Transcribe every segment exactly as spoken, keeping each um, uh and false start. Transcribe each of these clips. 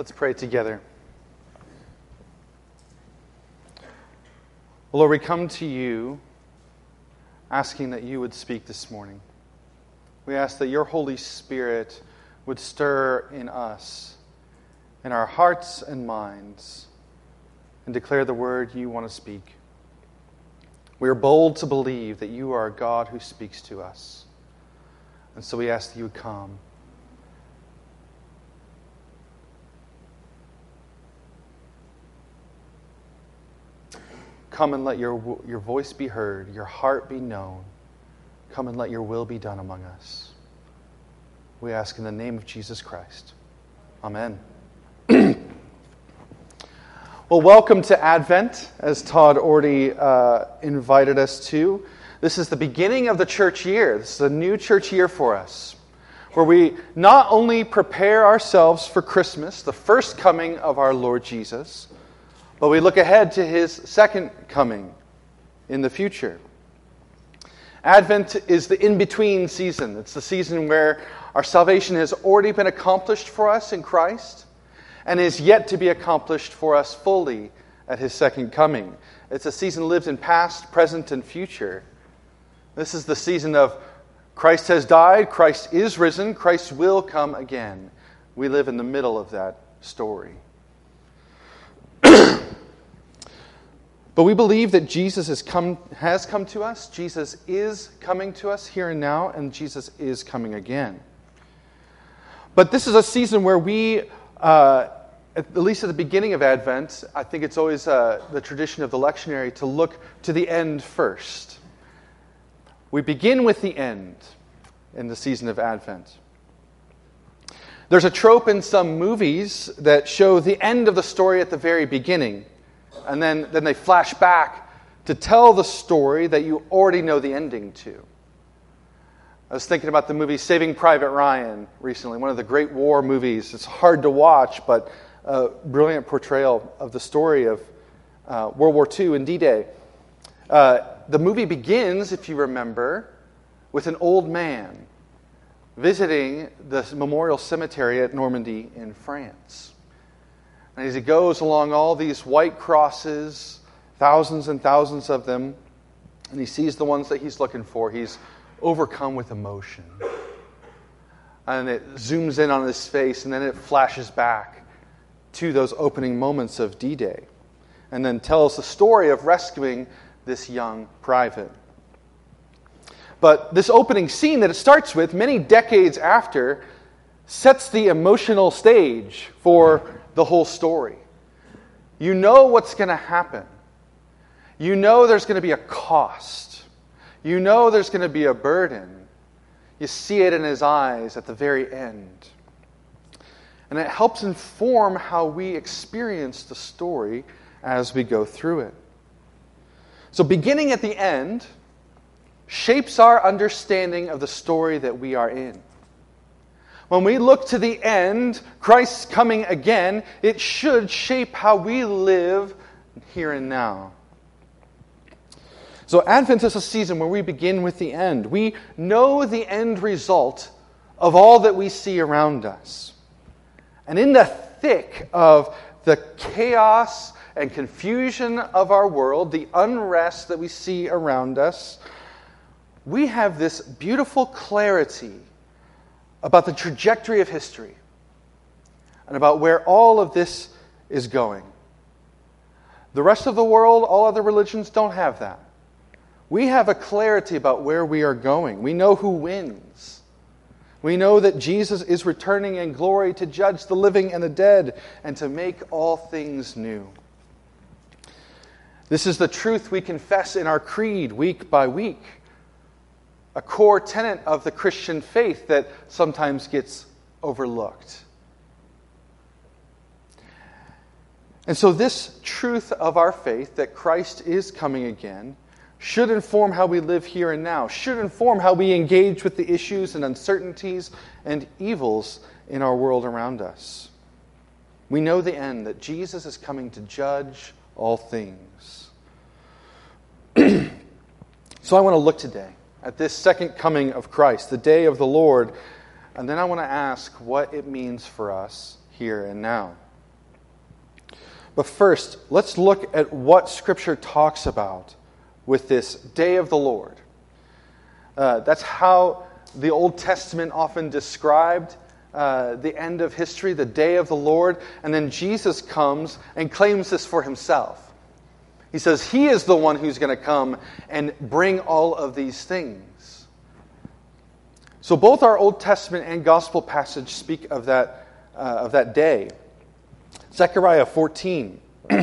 Let's pray together. Lord, we come to you asking that you would speak this morning. We ask that your Holy Spirit would stir in us, in our hearts and minds, and declare the word you want to speak. We are bold to believe that you are a God who speaks to us. And so we ask that you would come. Come and let your, your voice be heard, your heart be known. Come and let your will be done among us. We ask in the name of Jesus Christ. Amen. Well, welcome to Advent, as Todd already uh, invited us to. This is the beginning of the church year. This is a new church year for us, where we not only prepare ourselves for Christmas, the first coming of our Lord Jesus, but we look ahead to His second coming in the future. Advent is the in-between season. It's the season where our salvation has already been accomplished for us in Christ and is yet to be accomplished for us fully at His second coming. It's a season lived in past, present, and future. This is the season of Christ has died, Christ is risen, Christ will come again. We live in the middle of that story. But we believe that Jesus has come, has come to us, Jesus is coming to us here and now, and Jesus is coming again. But this is a season where we, uh, at least at the beginning of Advent, I think it's always uh, the tradition of the lectionary to look to the end first. We begin with the end in the season of Advent. There's a trope in some movies that show the end of the story at the very beginning. And then, then they flash back to tell the story that you already know the ending to. I was thinking about the movie Saving Private Ryan recently, one of the great war movies. It's hard to watch, but a brilliant portrayal of the story of uh, World War Two and D-Day. Uh, the movie begins, if you remember, with an old man visiting the memorial cemetery at Normandy in France. And as he goes along all these white crosses, thousands and thousands of them, and he sees the ones that he's looking for, he's overcome with emotion. And it zooms in on his face, and then it flashes back to those opening moments of D-Day, and then tells the story of rescuing this young private. But this opening scene that it starts with, many decades after, sets the emotional stage for the whole story. You know what's going to happen. You know there's going to be a cost. You know there's going to be a burden. You see it in his eyes at the very end. And it helps inform how we experience the story as we go through it. So beginning at the end shapes our understanding of the story that we are in. When we look to the end, Christ's coming again, it should shape how we live here and now. So Advent is a season where we begin with the end. We know the end result of all that we see around us. And in the thick of the chaos and confusion of our world, the unrest that we see around us, we have this beautiful clarity about the trajectory of history and about where all of this is going. The rest of the world, all other religions, don't have that. We have a clarity about where we are going. We know who wins. We know that Jesus is returning in glory to judge the living and the dead and to make all things new. This is the truth we confess in our creed week by week. A core tenet of the Christian faith that sometimes gets overlooked. And so this truth of our faith, that Christ is coming again, should inform how we live here and now, should inform how we engage with the issues and uncertainties and evils in our world around us. We know the end, that Jesus is coming to judge all things. So I want to look today at this second coming of Christ, the day of the Lord, and then I want to ask what it means for us here and now. But first, let's look at what Scripture talks about with this day of the Lord. Uh, that's how the Old Testament often described uh, the end of history, the day of the Lord. And then Jesus comes and claims this for himself. He says he is the one who's going to come and bring all of these things. So both our Old Testament and Gospel passage speak of that, uh, of that day. Zechariah fourteen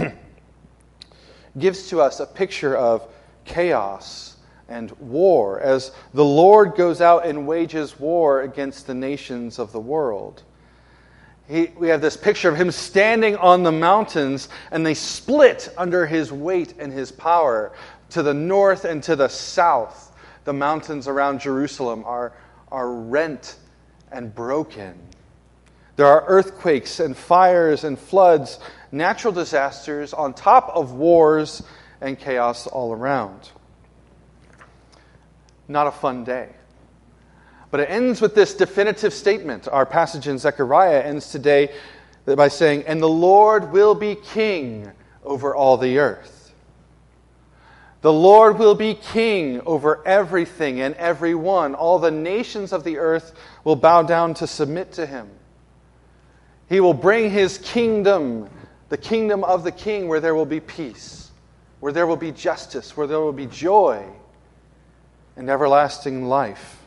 gives to us a picture of chaos and war as the Lord goes out and wages war against the nations of the world. He, we have this picture of him standing on the mountains, and they split under his weight and his power. To the north and to the south, the mountains around Jerusalem are, are rent and broken. There are earthquakes and fires and floods, natural disasters on top of wars and chaos all around. Not a fun day. But it ends with this definitive statement. Our passage in Zechariah ends today by saying, "And the Lord will be king over all the earth." The Lord will be king over everything and everyone. All the nations of the earth will bow down to submit to him. He will bring his kingdom, the kingdom of the king, where there will be peace, where there will be justice, where there will be joy and everlasting life.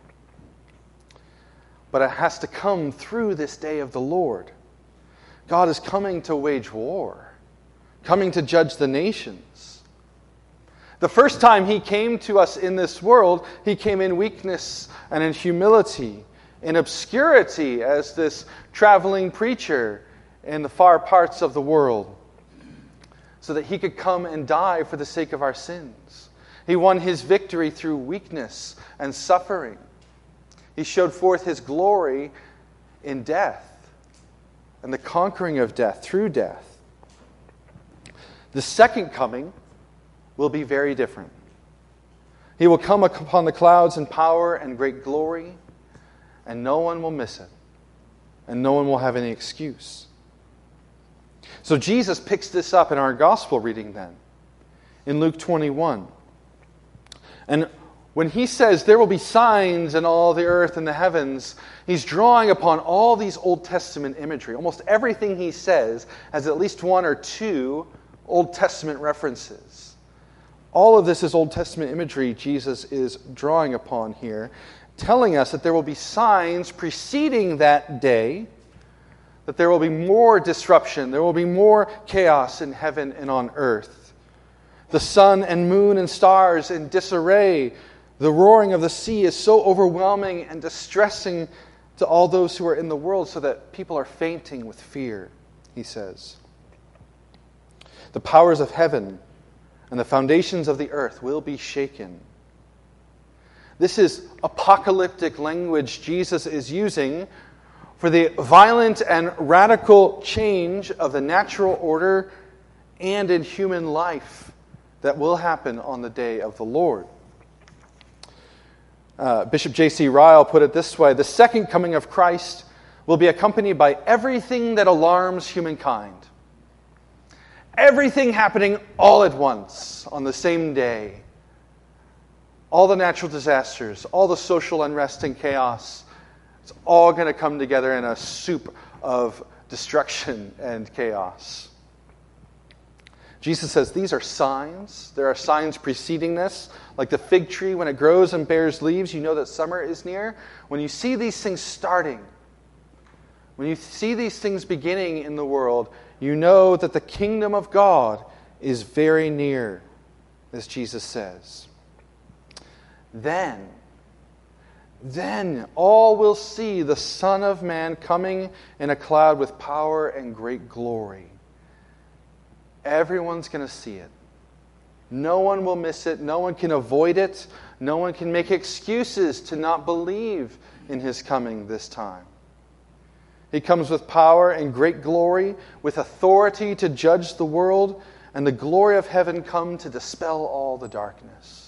But it has to come through this day of the Lord. God is coming to wage war, coming to judge the nations. The first time he came to us in this world, he came in weakness and in humility, in obscurity as this traveling preacher in the far parts of the world, so that he could come and die for the sake of our sins. He won his victory through weakness and suffering. He showed forth his glory in death and the conquering of death through death. The second coming will be very different. He will come upon the clouds in power and great glory, and no one will miss it, and no one will have any excuse. So Jesus picks this up in our gospel reading then, in Luke twenty-one. And when he says there will be signs in all the earth and the heavens, he's drawing upon all these Old Testament imagery. Almost everything he says has at least one or two Old Testament references. All of this is Old Testament imagery Jesus is drawing upon here, telling us that there will be signs preceding that day, that there will be more disruption, there will be more chaos in heaven and on earth. The sun and moon and stars in disarray. The roaring of the sea is so overwhelming and distressing to all those who are in the world, so that people are fainting with fear, he says. The powers of heaven and the foundations of the earth will be shaken. This is apocalyptic language Jesus is using for the violent and radical change of the natural order and in human life that will happen on the day of the Lord. Uh, Bishop J C Ryle put it this way: the second coming of Christ will be accompanied by everything that alarms humankind. Everything happening all at once on the same day. All the natural disasters, all the social unrest and chaos, it's all going to come together in a soup of destruction and chaos. Jesus says these are signs. There are signs preceding this. Like the fig tree, when it grows and bears leaves, you know that summer is near. When you see these things starting, when you see these things beginning in the world, you know that the kingdom of God is very near, as Jesus says. Then, then all will see the Son of Man coming in a cloud with power and great glory. Everyone's going to see it. No one will miss it. No one can avoid it. No one can make excuses to not believe in his coming this time. He comes with power and great glory, with authority to judge the world, and the glory of heaven come to dispel all the darkness.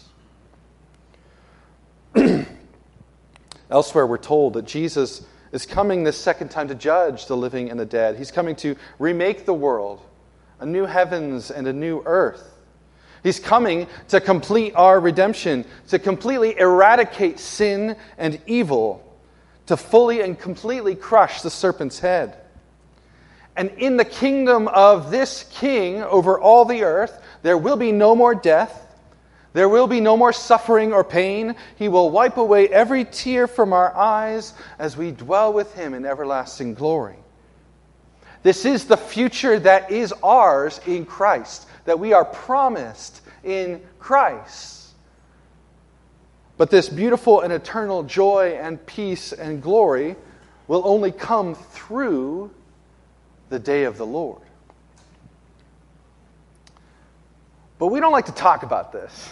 Elsewhere, we're told that Jesus is coming this second time to judge the living and the dead. He's coming to remake the world a new heavens and a new earth. He's coming to complete our redemption, to completely eradicate sin and evil, to fully and completely crush the serpent's head. And in the kingdom of this king over all the earth, there will be no more death. There will be no more suffering or pain. He will wipe away every tear from our eyes as we dwell with him in everlasting glory. This is the future that is ours in Christ, that we are promised in Christ. But this beautiful and eternal joy and peace and glory will only come through the day of the Lord. But we don't like to talk about this.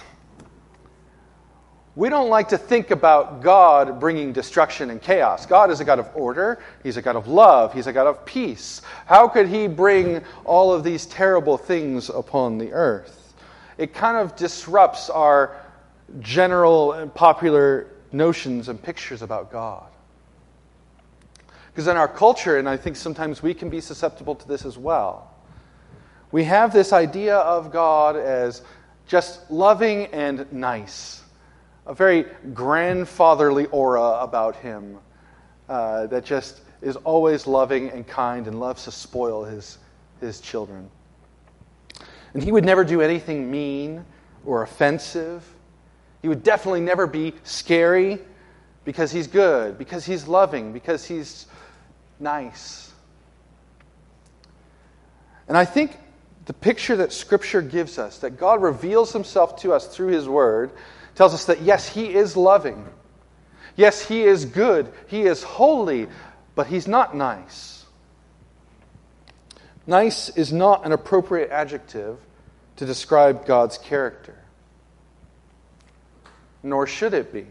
We don't like to think about God bringing destruction and chaos. God is a God of order. He's a God of love. He's a God of peace. How could he bring all of these terrible things upon the earth? It kind of disrupts our general and popular notions and pictures about God. Because in our culture, and I think sometimes we can be susceptible to this as well, we have this idea of God as just loving and nice. A very grandfatherly aura about him uh, that just is always loving and kind and loves to spoil his, his children. And he would never do anything mean or offensive. He would definitely never be scary because he's good, because he's loving, because he's nice. And I think the picture that Scripture gives us, that God reveals himself to us through his word, tells us that yes, he is loving. Yes, he is good. He is holy, but he's not nice. Nice is not an appropriate adjective to describe God's character. Nor should it be.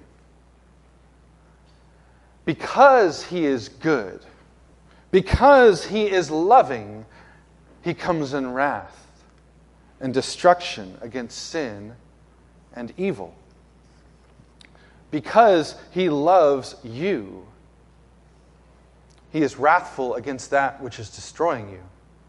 Because he is good, because he is loving, he comes in wrath and destruction against sin and evil. Because he loves you, he is wrathful against that which is destroying you.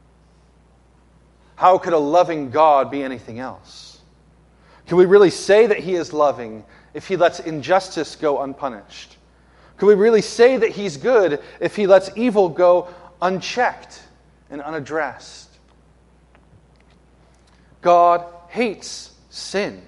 How could a loving God be anything else? Can we really say that he is loving if he lets injustice go unpunished? Can we really say that he's good if he lets evil go unchecked and unaddressed? God hates sin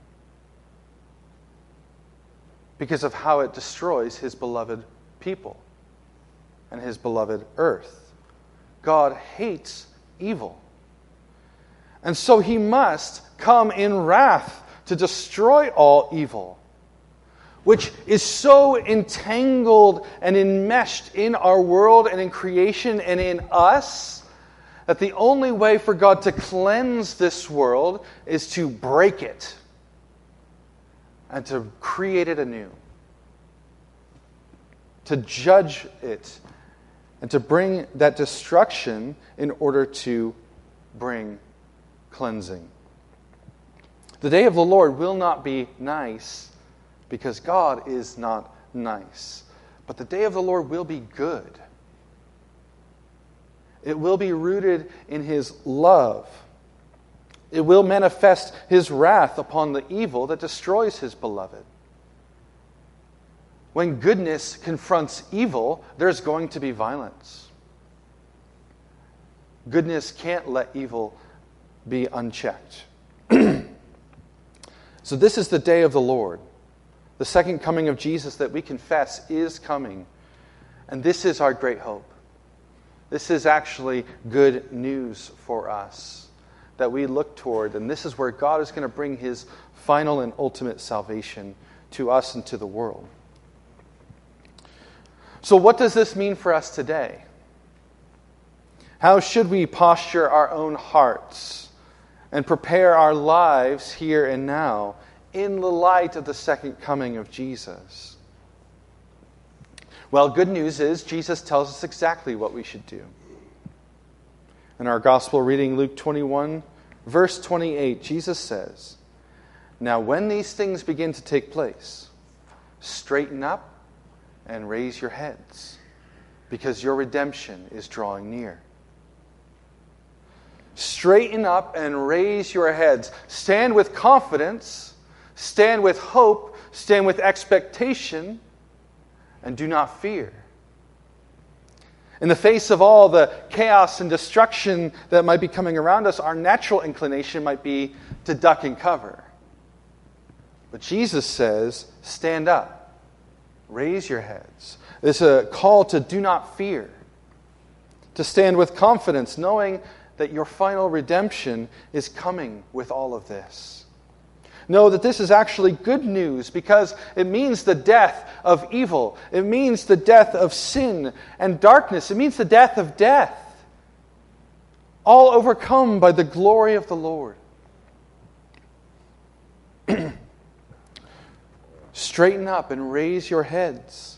because of how it destroys his beloved people and his beloved earth. God hates evil. And so he must come in wrath to destroy all evil, which is so entangled and enmeshed in our world and in creation and in us, that the only way for God to cleanse this world is to break it and to create it anew, to judge it, and to bring that destruction in order to bring cleansing. The day of the Lord will not be nice because God is not nice. But the day of the Lord will be good. It will be rooted in his love. It will manifest his wrath upon the evil that destroys his beloved. When goodness confronts evil, there's going to be violence. Goodness can't let evil be unchecked. So this is the day of the Lord. The second coming of Jesus that we confess is coming. And this is our great hope. This is actually good news for us that we look toward. And this is where God is going to bring his final and ultimate salvation to us and to the world. So what does this mean for us today? How should we posture our own hearts and prepare our lives here and now in the light of the second coming of Jesus? Well, good news is Jesus tells us exactly what we should do. In our gospel reading, Luke twenty-one, verse twenty-eight, Jesus says, "Now when these things begin to take place, straighten up and raise your heads, because your redemption is drawing near." Straighten up and raise your heads. Stand with confidence. Stand with hope. Stand with expectation. And do not fear. In the face of all the chaos and destruction that might be coming around us, our natural inclination might be to duck and cover. But Jesus says, stand up. Raise your heads. It's a call to do not fear. To stand with confidence, knowing that your final redemption is coming with all of this. Know that this is actually good news because it means the death of evil. It means the death of sin and darkness. It means the death of death. All overcome by the glory of the Lord. Straighten up and raise your heads.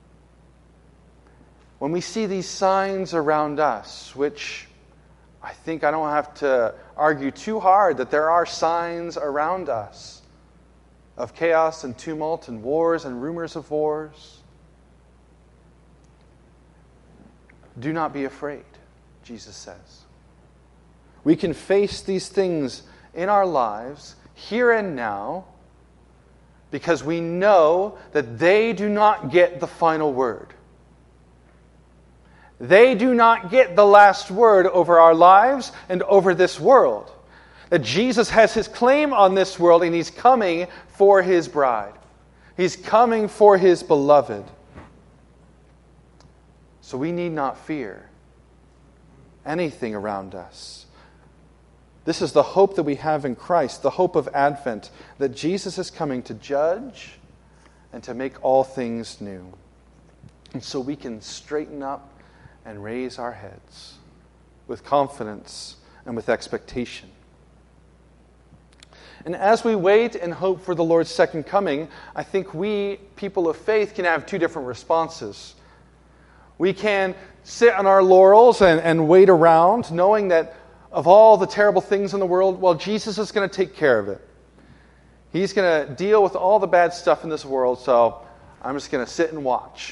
When we see these signs around us, which I think I don't have to argue too hard that there are signs around us of chaos and tumult and wars and rumors of wars. Do not be afraid, Jesus says. We can face these things in our lives, here and now, because we know that they do not get the final word. They do not get the last word over our lives and over this world. That Jesus has his claim on this world and he's coming for his bride. He's coming for his beloved. So we need not fear anything around us. This is the hope that we have in Christ, the hope of Advent, that Jesus is coming to judge and to make all things new. And so we can straighten up and raise our heads with confidence and with expectation. And as we wait and hope for the Lord's second coming, I think we, people of faith, can have two different responses. We can sit on our laurels and, and wait around, knowing that of all the terrible things in the world, well, Jesus is going to take care of it. He's going to deal with all the bad stuff in this world, so I'm just going to sit and watch.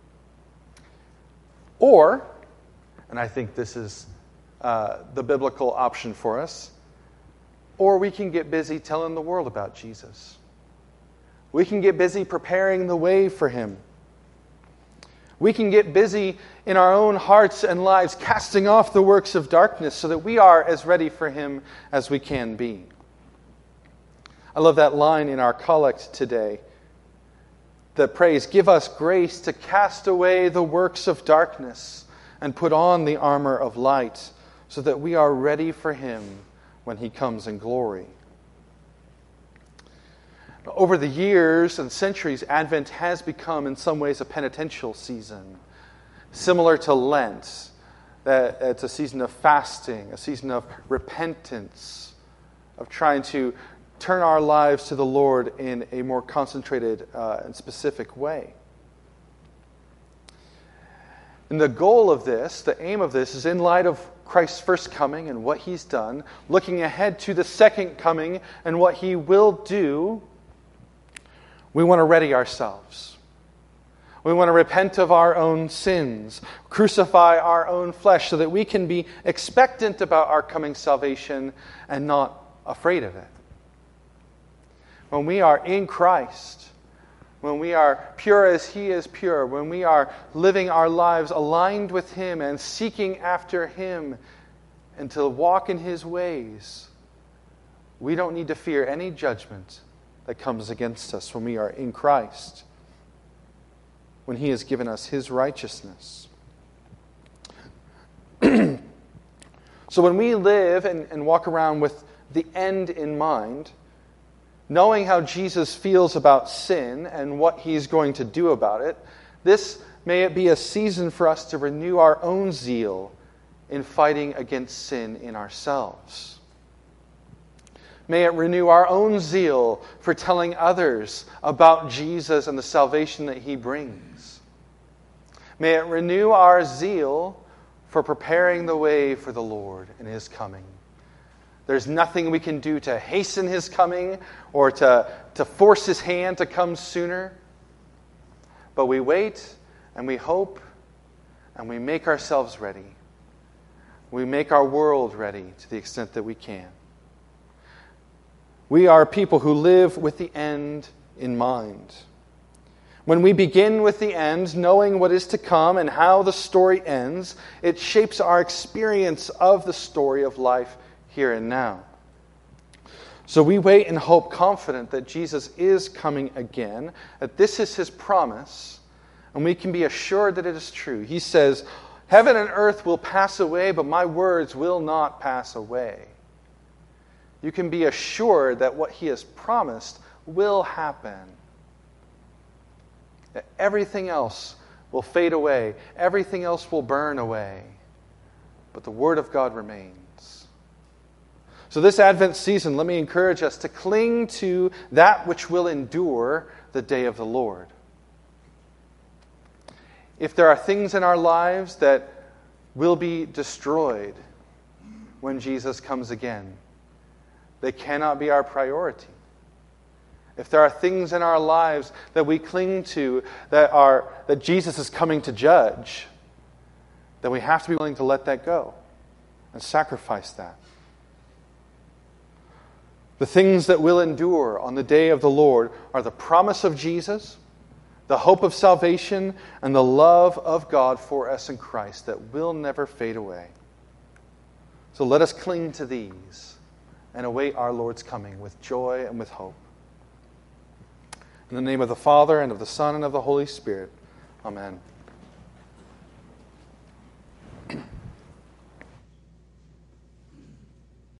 Or, and I think this is uh, the biblical option for us, or we can get busy telling the world about Jesus. We can get busy preparing the way for him. We can get busy in our own hearts and lives casting off the works of darkness so that we are as ready for him as we can be. I love that line in our collect today that prays, "Give us grace to cast away the works of darkness and put on the armor of light so that we are ready for him when he comes in glory." Over the years and centuries, Advent has become in some ways a penitential season, similar to Lent. That it's a season of fasting, a season of repentance, of trying to turn our lives to the Lord in a more concentrated uh, and specific way. And the goal of this, the aim of this, is in light of Christ's first coming and what he's done, looking ahead to the second coming and what he will do. We want to ready ourselves. We want to repent of our own sins, crucify our own flesh so that we can be expectant about our coming salvation and not afraid of it. When we are in Christ, when we are pure as he is pure, when we are living our lives aligned with him and seeking after him and to walk in his ways, we don't need to fear any judgment that comes against us when we are in Christ, when he has given us his righteousness. So when we live and, and walk around with the end in mind, knowing how Jesus feels about sin and what he's going to do about it, this may it be a season for us to renew our own zeal in fighting against sin in ourselves. May it renew our own zeal for telling others about Jesus and the salvation that he brings. May it renew our zeal for preparing the way for the Lord in his coming. There's nothing we can do to hasten his coming or to, to force his hand to come sooner. But we wait and we hope and we make ourselves ready. We make our world ready to the extent that we can. We are people who live with the end in mind. When we begin with the end, knowing what is to come and how the story ends, it shapes our experience of the story of life here and now. So we wait and hope, confident that Jesus is coming again, that this is his promise, and we can be assured that it is true. He says, heaven and earth will pass away, but my words will not pass away. You can be assured that what he has promised will happen. That everything else will fade away. Everything else will burn away. But the Word of God remains. So this Advent season, let me encourage us to cling to that which will endure the day of the Lord. If there are things in our lives that will be destroyed when Jesus comes again, they cannot be our priority. If there are things in our lives that we cling to that are that Jesus is coming to judge, then we have to be willing to let that go and sacrifice that. The things that will endure on the day of the Lord are the promise of Jesus, the hope of salvation, and the love of God for us in Christ that will never fade away. So let us cling to these and await our Lord's coming with joy and with hope. In the name of the Father, and of the Son, and of the Holy Spirit. Amen.